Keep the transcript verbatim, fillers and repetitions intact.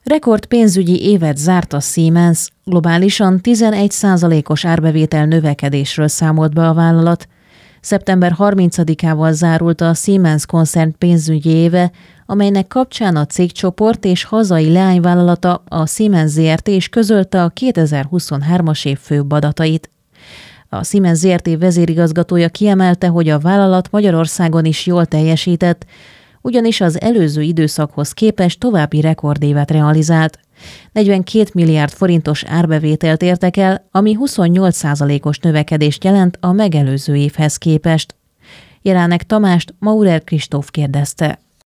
Rekord pénzügyi évet zárt a Siemens, globálisan tizenegy százalékos árbevétel növekedésről számolt be a vállalat. szeptember harmincadikával zárult a Siemens koncern pénzügyi éve, amelynek kapcsán a cégcsoport és hazai leányvállalata, a Siemens zé er té is közölte a kétezer-huszonhármas év főbb adatait. A Siemens zé er té vezérigazgatója kiemelte, hogy a vállalat Magyarországon is jól teljesített, ugyanis az előző időszakhoz képest további rekordévet realizált. negyvenkét milliárd forintos árbevételt értek el, ami huszonnyolc százalékos növekedést jelent a megelőző évhez képest. Jelánek Tamást Maurer Kristóf kérdezte.